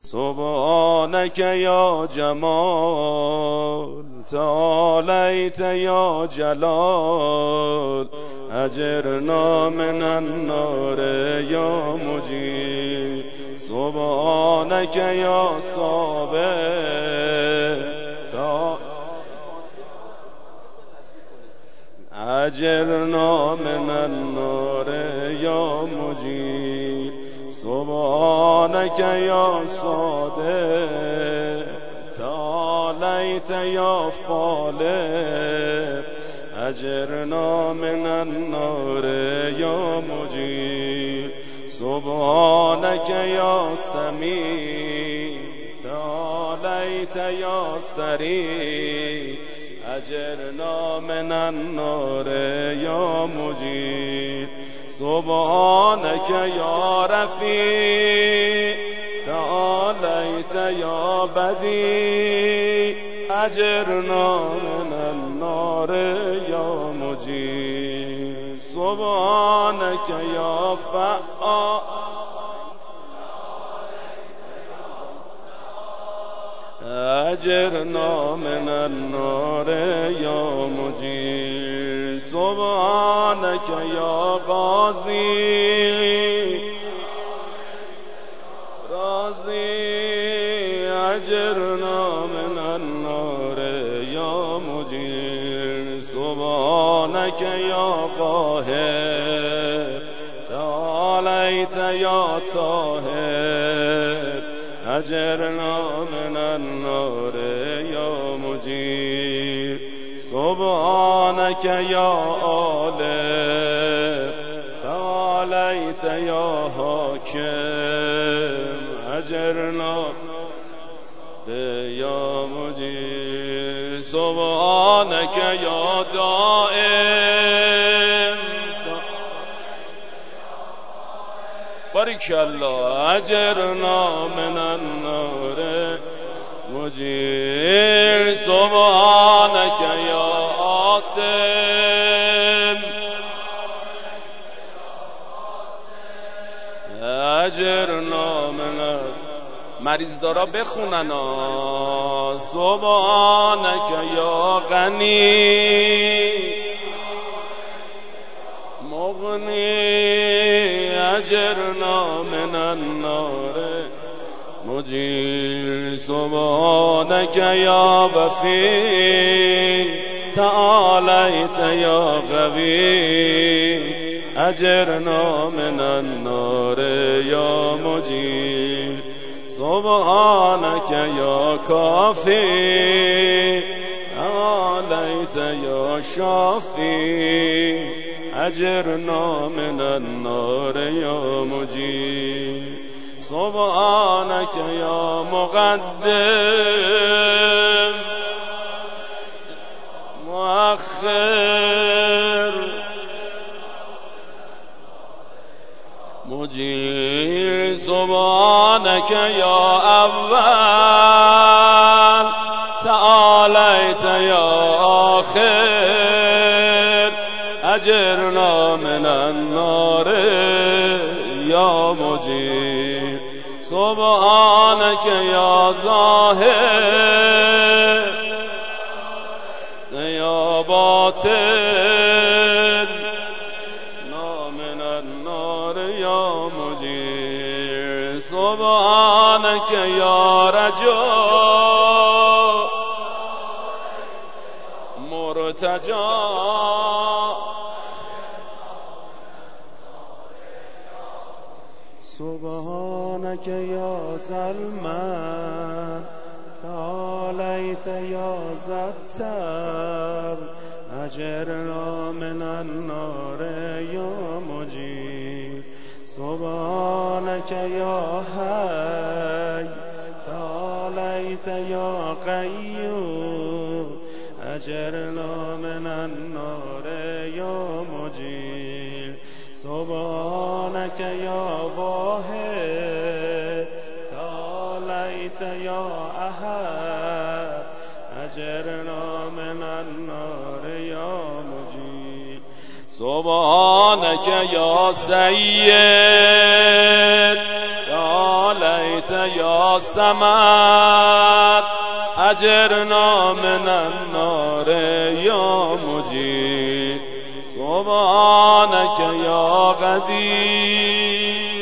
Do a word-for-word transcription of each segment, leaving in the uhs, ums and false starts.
سبحانك يا جمال تعاليت يا جلال أجرنا من النار يا مجيب سبحانك يا صابر أجرنا من النار يا مجيب سبحانك يا صادق تعاليت يا خالق أجرنا من النار يا مجيب سبحانك يا سميع تعاليت يا سريع أجرنا من النار يا مجيب سبحانك يا رفيع تعاليت يا بديع أجرنا من النار يا مجيب سبحانك يا فعال أجرنا من النار يا مجيب سبحانك يا غازي رازي أجرنا من النار يا مجيب سبحانك يا قاهر تعاليت يا طاهر أجرنا من النار يا مجيب سبحانك يا عالم تعاليت يا حاكم أجرنا يا مجيب سبحانك يا دائم بارك الله أجرنا من النار مجيب سبحانك يا عاصم أجرنا من مریض دارا بخونن سبحانك يا غني مغني أجرنا من النار مجيب سبحانك يا وفي تعاليت يا غوي أجرنا من النار يا مجيب سبحانك يا كافي تعاليت يا شافي أجرنا من النار يا مجيب سبحانك يا مقدم مؤخر مجيب سبحانك يا أول تعاليت يا آخر أجرنا من النار يا مجيب سبحانك يا ظاهر يا باطن من النار يا مجيب سبحانك يا رجاء مرتجى سبحانك يا ظلمان تعاليت يا زتر أجرنا من النار يا مجيب سبحانك يا حي تعاليت يا قيوم أجرنا من النار يا مجيب سبحانك يا واحد تعاليت يا أحد أجرنا من النار يا مجيب سبحانك يا سيد تعاليت عليت يا صمد أجرنا من النار يا مجير سبحانك يا قدير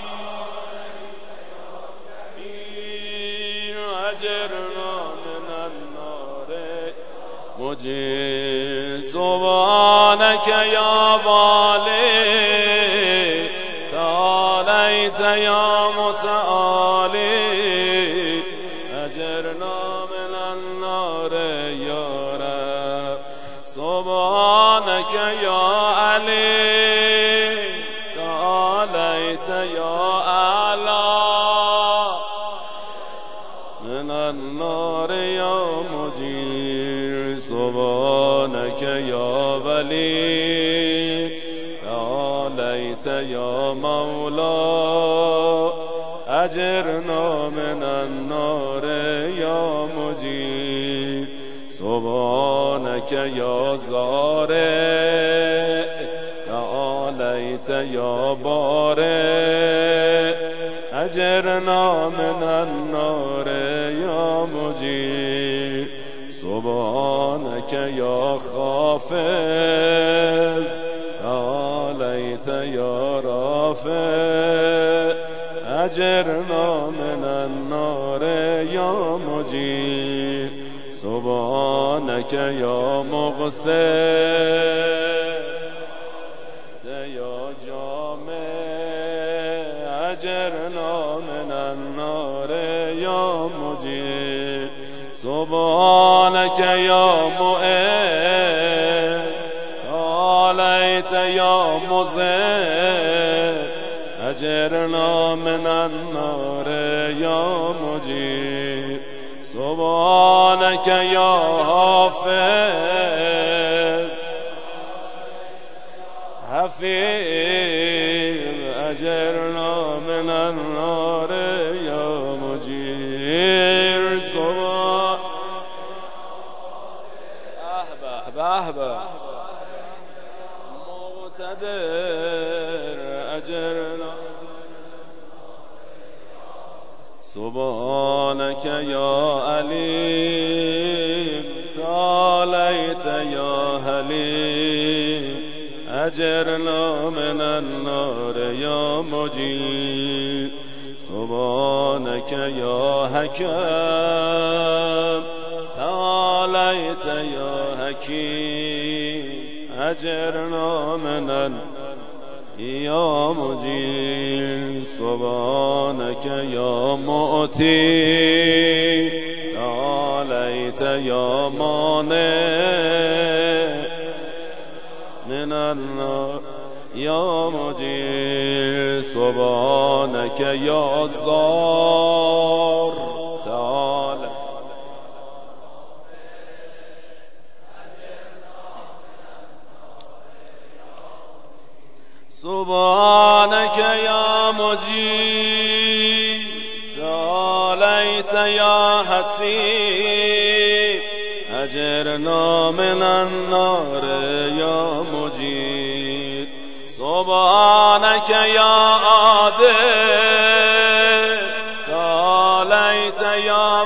أجرنا من النار مجير سبحانك يا والي تعاليت يا متعالي أجرنا من النار يا رب سبحانك يا علي تعاليت يا أعلى من النار يا مجير سبحانك يا ولي تعاليت يا مولا أجرنا من النار يا مجير سبحانك يا زارع تعاليت يا بارئ أجرنا من النار يا مجير سبحانك يا خافض تعاليت يا رافع أجرنا من النار يا مجير سبحانك يا مغسل يا جامع أجرنا من النار يا مجير سبحانك يا مؤيس تعاليت يا مزيد أجرنا من النار يا مجير سبحانك يا حافظ حفيظ أجرنا من النار يا مجير سبحان أهبه أهبه مقتدر أجرنا سبحانك يا عليم تعاليت يا حليم أجرنا من النار يا مجير سبحانك يا حكم تعاليت يا حكيم أجرنا من النار يا مجير سبحانك يا مؤتي تعاليت يا مانع من النار يا مجير سبحانك يا زار تعالى سبحانك يا مجيب تعاليت يا حسيب أجرنا من النار يا مجيب سبحانك يا عادل تعاليت يا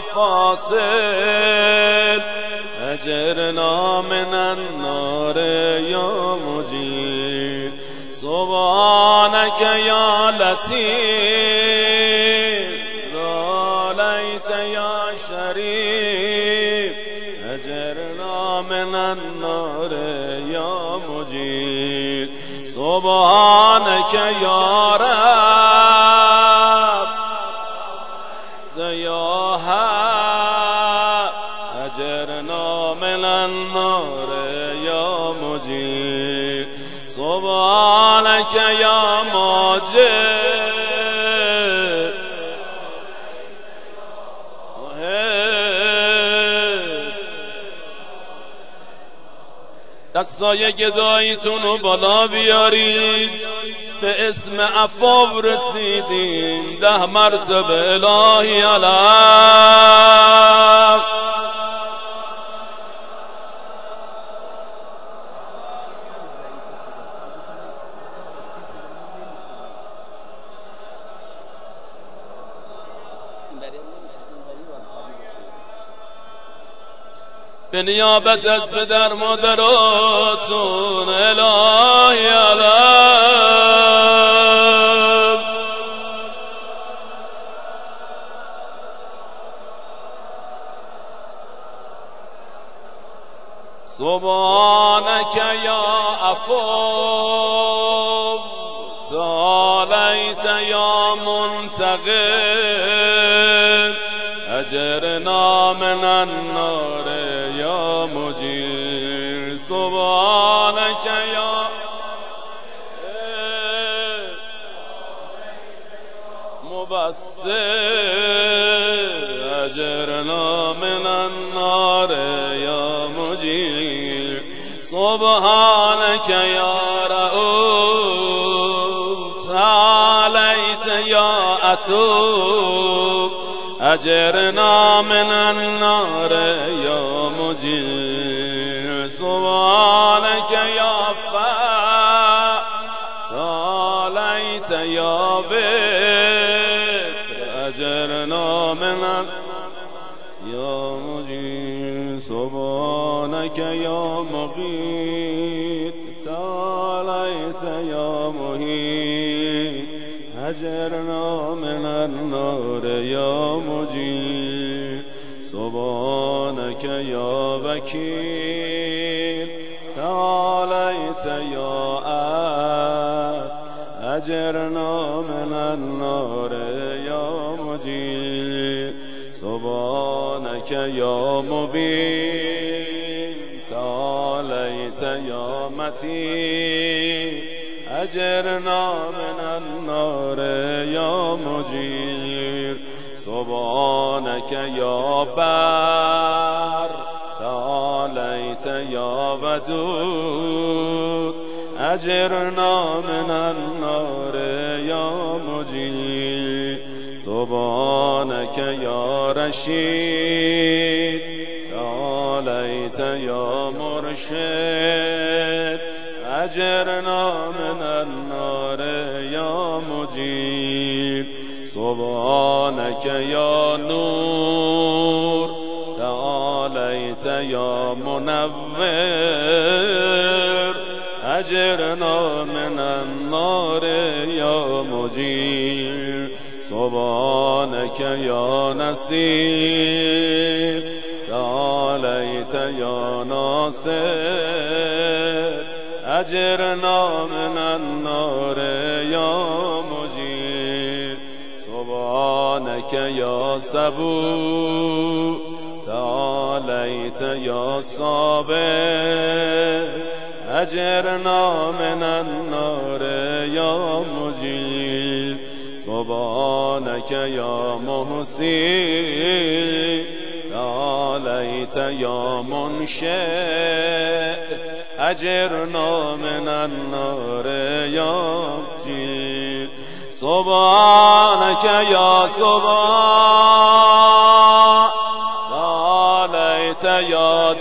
فاصل أجرنا من النار يا مجيب سبحانك يا لطيف تعاليت يا شريف أجرنا من النار يا مجيب سبحانك يا رب يا حق أجرنا من النار يا مجيب سبحانك يا ماجد دستای گداییتون رو بالا بیارید به اسم عفو رسیدیم ده مرتبه الهی علم به نیابت از پدر مادراتون الهی علم سبحانك یا عفو تعالیت یا منتقم اجرنا من النار یا مجیر سبحانك یا مبصر اجرنا من النار یا مجیر سبحانك یا رؤوف تعالیت یا عتوب اجرنا من النار یا مجیر سبحانك یا فا تعالیت یا وتر اجرنا من النار یا مجیر سبحانك یا مقیت تعالیت یا محیط اجرنا من النار یا مجیر سبحانك یا وکیل تعالیت یا عاد اجرنا من النار یا مجیر سبحانك یا مبین تعالیت یا متین اجرنا من النار یا مجیر سبحانك یا بر تعالیت یا ودود اجرنا من النار یا مجیر سبحانك یا رشید تعالیت یا مرشد اجرنا من النار یا مجیر سبحانك یا نور تعالیت یا منور اجرنا من النار یا مجیر سبحانك یا نصیر تعالیت یا ناصر اجرنا من النار یا مجیر سبحانك یا صبور تعالیت یا صابر اجرنا من النار یا مجیر سبحانك یا محسن تعالیت یا منشئ اجرنا من النار یا مجیر سبحانك یا سبحان تعالیت یا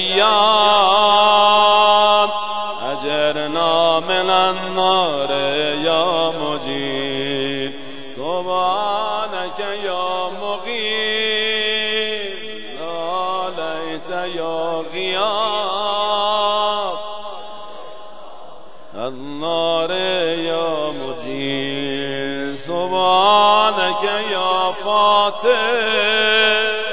دیان اجرنا من النار یا مجیر سبحانك یا مغیث تعالیت یا غیاث النار یا مجیر سبحانك یا فاتح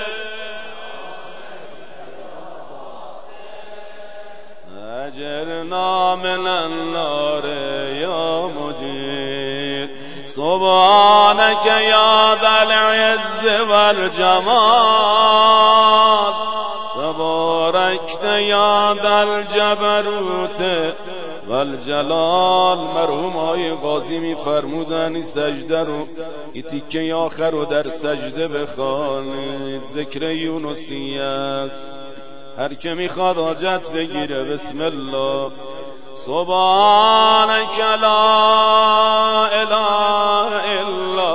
اجرنا من النار یا مجیر سبحانك یا ذا العز والجمال تبارکت یا ذا الجبروت والجلال. مرحوم آقای قاضی می فرمودن این سجده رو، این تیکه آخر رو در سجده بخوانید. ذکر یونسی است، هر که میخواد حاجت بگیره. بسم الله. سبحانك لا اله الا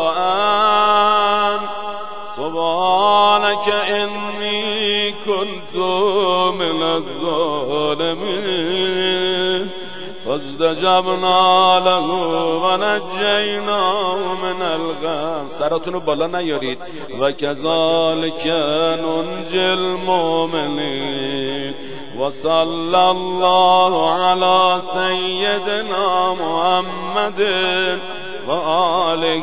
انت سبحانك انی كنت من الظالمین فاستجبنا له و نجیناه من الغم. سراتونو بالا نیارید. و کذالک ننجی المؤمنین. و صلی الله علی سیدنا محمد و آله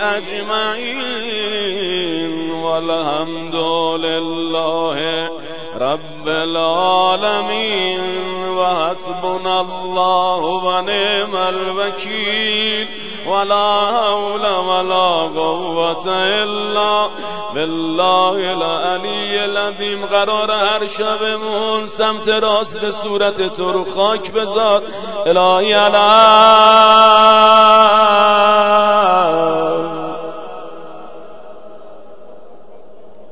اجمعین والحمد لله رب العالمین و حسبنا الله و نعم الوکیل ولا حول ولا قوة الا بالله العلی العظیم. قرار هر شبمون سمت راست صورت تو رو خاک بذار الهی. علی